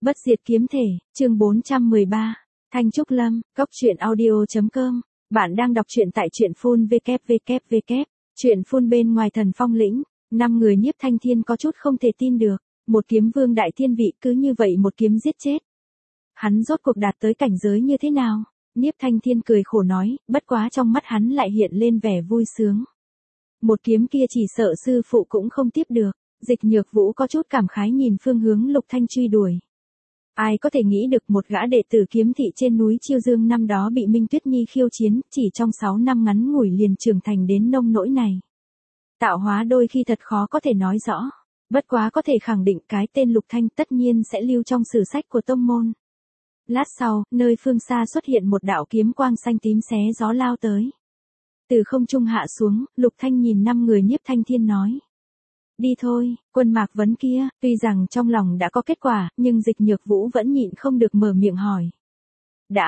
Bất diệt kiếm thể, chương 413. Thanh Trúc Lâm, cốc truyện audio.com. Bạn đang đọc truyện tại truyện phun www. Truyện phun bên ngoài Thần Phong lĩnh. 5 người Nhiếp Thanh Thiên có chút không thể tin được. Một kiếm vương đại thiên vị cứ như vậy một kiếm giết chết. Hắn rốt cuộc đạt tới cảnh giới như thế nào? Nhiếp Thanh Thiên cười khổ nói, bất quá trong mắt hắn lại hiện lên vẻ vui sướng. Một kiếm kia chỉ sợ sư phụ cũng không tiếp được. Dịch Nhược Vũ có chút cảm khái nhìn phương hướng Lục Thanh truy đuổi. Ai có thể nghĩ được một gã đệ tử kiếm thị trên núi Chiêu Dương năm đó bị Minh Tuyết Nhi khiêu chiến, chỉ trong 6 năm ngắn ngủi liền trưởng thành đến nông nỗi này. Tạo hóa đôi khi thật khó có thể nói rõ. Bất quá có thể khẳng định cái tên Lục Thanh tất nhiên sẽ lưu trong sử sách của tông môn. Lát sau, nơi phương xa xuất hiện một đạo kiếm quang xanh tím xé gió lao tới. Từ không trung hạ xuống, Lục Thanh nhìn 5 người Nhiếp Thanh Thiên nói. Đi thôi, Quân Mạc Vấn kia, tuy rằng trong lòng đã có kết quả, nhưng Dịch Nhược Vũ vẫn nhịn không được mở miệng hỏi. Đã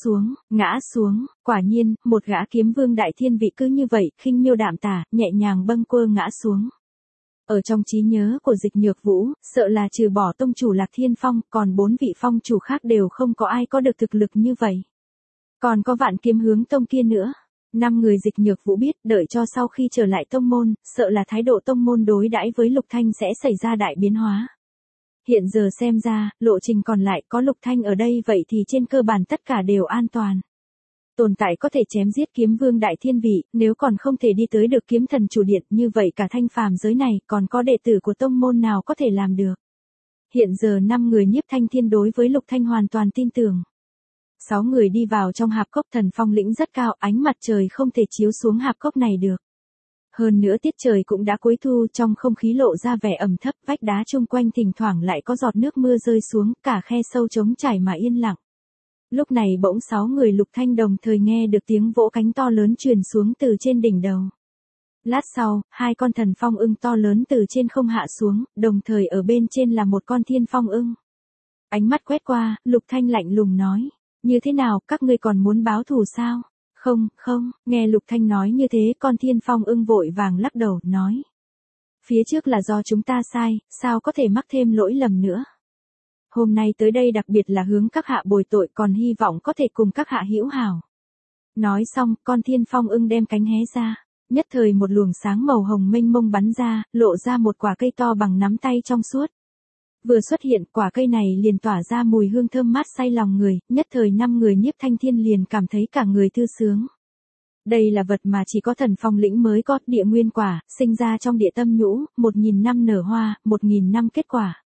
ngã xuống, quả nhiên, một gã kiếm vương đại thiên vị cứ như vậy, khinh miêu đạm tả, nhẹ nhàng bâng quơ ngã xuống. Ở trong trí nhớ của Dịch Nhược Vũ, sợ là trừ bỏ tông chủ Lạc Thiên Phong, còn 4 vị phong chủ khác đều không có ai có được thực lực như vậy. Còn có Vạn Kiếm Hướng Tông kia nữa. 5 người Dịch Nhược Vũ biết, đợi cho sau khi trở lại tông môn, sợ là thái độ tông môn đối đãi với Lục Thanh sẽ xảy ra đại biến hóa. Hiện giờ xem ra, lộ trình còn lại có Lục Thanh ở đây vậy thì trên cơ bản tất cả đều an toàn. Tồn tại có thể chém giết kiếm vương đại thiên vị, nếu còn không thể đi tới được kiếm thần chủ điện, như vậy cả thanh phàm giới này còn có đệ tử của tông môn nào có thể làm được. Hiện giờ 5 người Nhiếp Thanh Thiên đối với Lục Thanh hoàn toàn tin tưởng. 6 người đi vào trong hạp cốc. Thần Phong lĩnh rất cao, ánh mặt trời không thể chiếu xuống hạp cốc này được. Hơn nữa tiết trời cũng đã cuối thu, trong không khí lộ ra vẻ ẩm thấp, vách đá chung quanh thỉnh thoảng lại có giọt nước mưa rơi xuống, cả khe sâu trống trải mà yên lặng. Lúc này bỗng 6 người Lục Thanh đồng thời nghe được tiếng vỗ cánh to lớn truyền xuống từ trên đỉnh đầu. Lát sau, 2 con thần phong ưng to lớn từ trên không hạ xuống, đồng thời ở bên trên là một con thiên phong ưng. Ánh mắt quét qua, Lục Thanh lạnh lùng nói. Như thế nào, các ngươi còn muốn báo thù sao? Không, nghe Lục Thanh nói như thế, con thiên phong ưng vội vàng lắc đầu, nói. Phía trước là do chúng ta sai, sao có thể mắc thêm lỗi lầm nữa? Hôm nay tới đây đặc biệt là hướng các hạ bồi tội, còn hy vọng có thể cùng các hạ hữu hảo. Nói xong, con thiên phong ưng đem cánh hé ra. Nhất thời một luồng sáng màu hồng mênh mông bắn ra, lộ ra một quả cây to bằng nắm tay trong suốt. Vừa xuất hiện, quả cây này liền tỏa ra mùi hương thơm mát say lòng người, nhất thời 5 người Nhiếp Thanh Thiên liền cảm thấy cả người thư sướng. Đây là vật mà chỉ có Thần Phong lĩnh mới có, địa nguyên quả, sinh ra trong địa tâm nhũ, 1000 năm nở hoa, 1000 năm kết quả.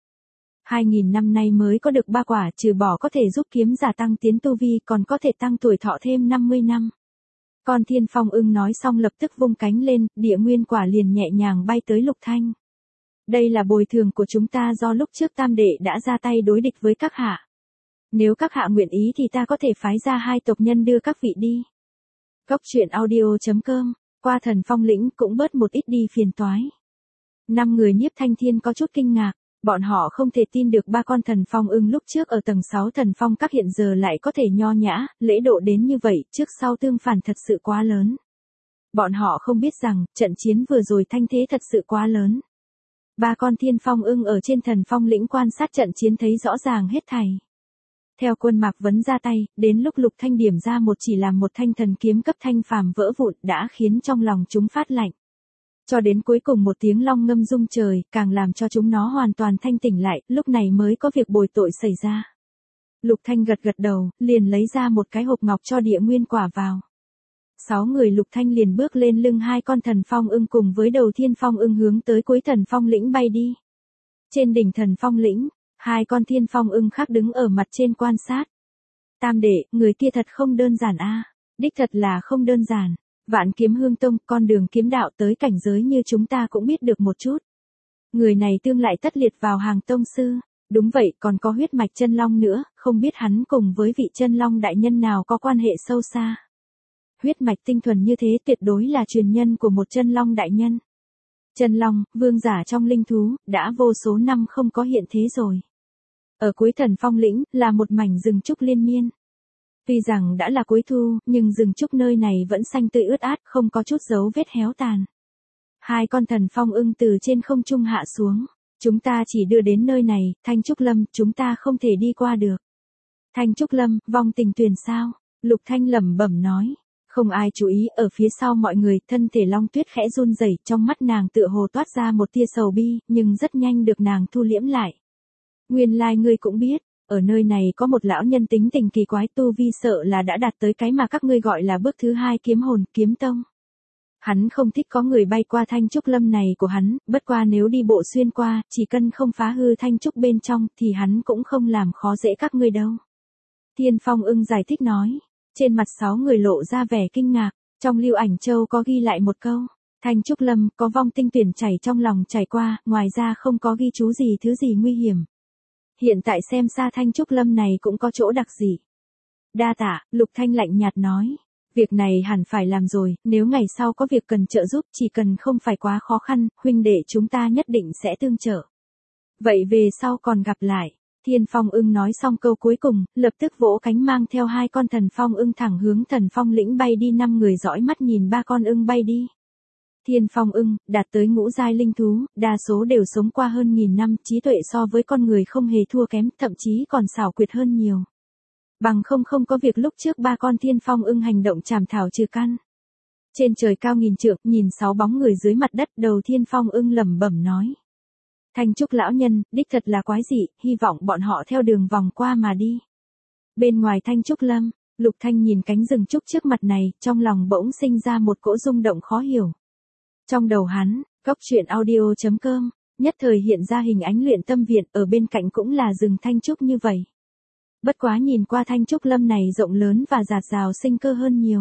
2000 năm nay mới có được 3 quả, trừ bỏ có thể giúp kiếm giả tăng tiến tu vi, còn có thể tăng tuổi thọ thêm 50 năm. Con thiên phong ưng nói xong lập tức vung cánh lên, địa nguyên quả liền nhẹ nhàng bay tới Lục Thanh. Đây là bồi thường của chúng ta do lúc trước tam đệ đã ra tay đối địch với các hạ. Nếu các hạ nguyện ý thì ta có thể phái ra 2 tộc nhân đưa các vị đi. cốc truyện audio.com, qua Thần Phong lĩnh cũng bớt một ít đi phiền toái. 5 người Nhiếp Thanh Thiên có chút kinh ngạc, bọn họ không thể tin được 3 con thần phong ưng lúc trước ở tầng 6 thần phong các hiện giờ lại có thể nho nhã, lễ độ đến như vậy, trước sau tương phản thật sự quá lớn. Bọn họ không biết rằng, trận chiến vừa rồi thanh thế thật sự quá lớn. 3 con thiên phong ưng ở trên Thần Phong lĩnh quan sát trận chiến thấy rõ ràng hết thảy. Theo Quân Mạc Vấn ra tay, đến lúc Lục Thanh điểm ra một chỉ làm một thanh thần kiếm cấp thanh phàm vỡ vụn đã khiến trong lòng chúng phát lạnh. Cho đến cuối cùng một tiếng long ngâm rung trời, càng làm cho chúng nó hoàn toàn thanh tỉnh lại, lúc này mới có việc bồi tội xảy ra. Lục Thanh gật gật đầu, liền lấy ra một cái hộp ngọc cho địa nguyên quả vào. 6 người Lục Thanh liền bước lên lưng 2 con thần phong ưng cùng với đầu thiên phong ưng hướng tới cuối Thần Phong lĩnh bay đi. Trên đỉnh Thần Phong lĩnh, 2 con thiên phong ưng khác đứng ở mặt trên quan sát. Tam đệ, người kia thật không đơn giản a. Đích thật là không đơn giản. Vạn Kiếm Hương Tông, con đường kiếm đạo tới cảnh giới như chúng ta cũng biết được một chút. Người này tương lại tất liệt vào hàng tông sư. Đúng vậy, còn có huyết mạch chân long nữa, không biết hắn cùng với vị chân long đại nhân nào có quan hệ sâu xa. Huyết mạch tinh thuần như thế tuyệt đối là truyền nhân của một chân long đại nhân. Chân long, vương giả trong linh thú, đã vô số năm không có hiện thế rồi. Ở cuối Thần Phong lĩnh, là một mảnh rừng trúc liên miên. Tuy rằng đã là cuối thu, nhưng rừng trúc nơi này vẫn xanh tươi ướt át, không có chút dấu vết héo tàn. 2 con thần phong ưng từ trên không trung hạ xuống. Chúng ta chỉ đưa đến nơi này, Thanh Trúc Lâm, chúng ta không thể đi qua được. Thanh Trúc Lâm, vong tình tuyền sao? Lục Thanh lẩm bẩm nói. Không ai chú ý, ở phía sau mọi người, thân thể Long Tuyết khẽ run rẩy, trong mắt nàng tựa hồ toát ra một tia sầu bi, nhưng rất nhanh được nàng thu liễm lại. Nguyên lai ngươi cũng biết, ở nơi này có một lão nhân tính tình kỳ quái, tu vi sợ là đã đạt tới cái mà các ngươi gọi là bước thứ 2 kiếm hồn, kiếm tông. Hắn không thích có người bay qua Thanh Trúc Lâm này của hắn, bất qua nếu đi bộ xuyên qua, chỉ cần không phá hư Thanh Trúc bên trong, thì hắn cũng không làm khó dễ các ngươi đâu. Thiên Phong Ưng giải thích nói. Trên mặt 6 người lộ ra vẻ kinh ngạc, trong Lưu Ảnh Châu có ghi lại một câu. Thanh Trúc Lâm, có vong tinh tuyển chảy trong lòng chảy qua, ngoài ra không có ghi chú gì thứ gì nguy hiểm. Hiện tại xem ra Thanh Trúc Lâm này cũng có chỗ đặc gì. Đa tạ, Lục Thanh lạnh nhạt nói. Việc này hẳn phải làm rồi, nếu ngày sau có việc cần trợ giúp, chỉ cần không phải quá khó khăn, huynh đệ chúng ta nhất định sẽ tương trợ. Vậy về sau còn gặp lại. Thiên Phong Ưng nói xong câu cuối cùng, lập tức vỗ cánh mang theo 2 con Thần Phong Ưng thẳng hướng Thần Phong lĩnh bay đi. 5 người dõi mắt nhìn 3 con ưng bay đi. Thiên Phong Ưng, đạt tới ngũ giai linh thú, đa số đều sống qua hơn 1000 năm, trí tuệ so với con người không hề thua kém, thậm chí còn xảo quyệt hơn nhiều. Bằng không có việc lúc trước 3 con Thiên Phong Ưng hành động chảm thảo trừ căn. Trên trời cao nghìn trượng, nhìn 6 bóng người dưới mặt đất, đầu Thiên Phong Ưng lẩm bẩm nói. Thanh Trúc lão nhân, đích thật là quái dị, hy vọng bọn họ theo đường vòng qua mà đi. Bên ngoài Thanh Trúc Lâm, Lục Thanh nhìn cánh rừng trúc trước mặt này, trong lòng bỗng sinh ra một cỗ rung động khó hiểu. Trong đầu hắn, góc truyện audio.com, nhất thời hiện ra hình ánh luyện tâm viện, ở bên cạnh cũng là rừng Thanh Trúc như vậy. Bất quá nhìn qua Thanh Trúc Lâm này rộng lớn và dạt dào sinh cơ hơn nhiều.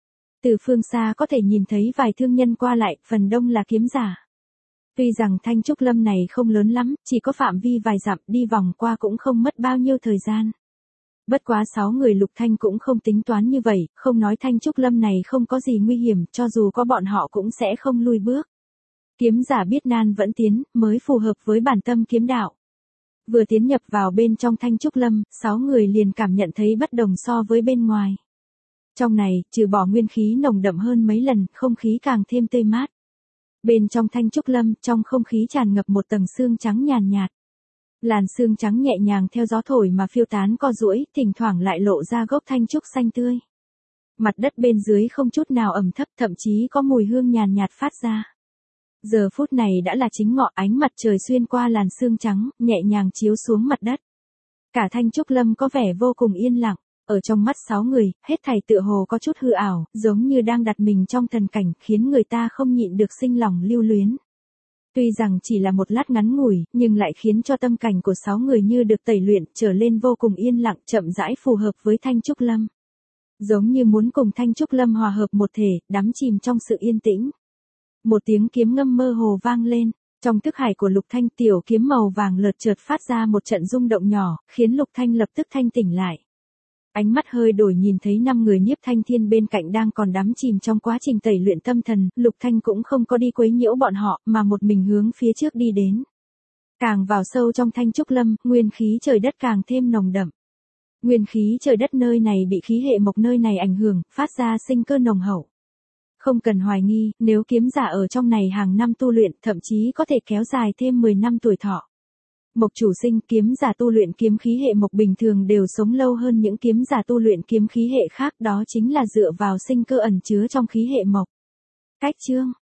Từ phương xa có thể nhìn thấy vài thương nhân qua lại, phần đông là kiếm giả. Tuy rằng Thanh Trúc Lâm này không lớn lắm, chỉ có phạm vi vài dặm, đi vòng qua cũng không mất bao nhiêu thời gian. Bất quá 6 người Lục Thanh cũng không tính toán như vậy, không nói Thanh Trúc Lâm này không có gì nguy hiểm, cho dù có bọn họ cũng sẽ không lui bước. Kiếm giả biết nan vẫn tiến, mới phù hợp với bản tâm kiếm đạo. Vừa tiến nhập vào bên trong Thanh Trúc Lâm, 6 người liền cảm nhận thấy bất đồng so với bên ngoài. Trong này, trừ bỏ nguyên khí nồng đậm hơn mấy lần, không khí càng thêm tươi mát. Bên trong Thanh Trúc Lâm, trong không khí tràn ngập một tầng sương trắng nhàn nhạt. Làn sương trắng nhẹ nhàng theo gió thổi mà phiêu tán co duỗi, thỉnh thoảng lại lộ ra gốc thanh trúc xanh tươi. Mặt đất bên dưới không chút nào ẩm thấp, thậm chí có mùi hương nhàn nhạt phát ra. Giờ phút này đã là chính ngọ, ánh mặt trời xuyên qua làn sương trắng, nhẹ nhàng chiếu xuống mặt đất. Cả Thanh Trúc Lâm có vẻ vô cùng yên lặng. Ở trong mắt 6 người, hết thảy tựa hồ có chút hư ảo, giống như đang đặt mình trong thần cảnh, khiến người ta không nhịn được sinh lòng lưu luyến. Tuy rằng chỉ là một lát ngắn ngủi, nhưng lại khiến cho tâm cảnh của 6 người như được tẩy luyện, trở lên vô cùng yên lặng, chậm rãi phù hợp với Thanh Trúc Lâm. Giống như muốn cùng Thanh Trúc Lâm hòa hợp một thể, đắm chìm trong sự yên tĩnh. Một tiếng kiếm ngâm mơ hồ vang lên, trong thức hải của Lục Thanh, tiểu kiếm màu vàng lợt chợt phát ra một trận rung động nhỏ, khiến Lục Thanh lập tức thanh tỉnh lại. Ánh mắt hơi đổi nhìn thấy 5 người Nhiếp Thanh Thiên bên cạnh đang còn đắm chìm trong quá trình tẩy luyện tâm thần, Lục Thanh cũng không có đi quấy nhiễu bọn họ, mà một mình hướng phía trước đi đến. Càng vào sâu trong Thanh Trúc Lâm, nguyên khí trời đất càng thêm nồng đậm. Nguyên khí trời đất nơi này bị khí hệ mộc nơi này ảnh hưởng, phát ra sinh cơ nồng hậu. Không cần hoài nghi, nếu kiếm giả ở trong này hàng năm tu luyện, thậm chí có thể kéo dài thêm 10 năm tuổi thọ. Mộc chủ sinh, kiếm giả tu luyện kiếm khí hệ mộc bình thường đều sống lâu hơn những kiếm giả tu luyện kiếm khí hệ khác, đó chính là dựa vào sinh cơ ẩn chứa trong khí hệ mộc. Cách chương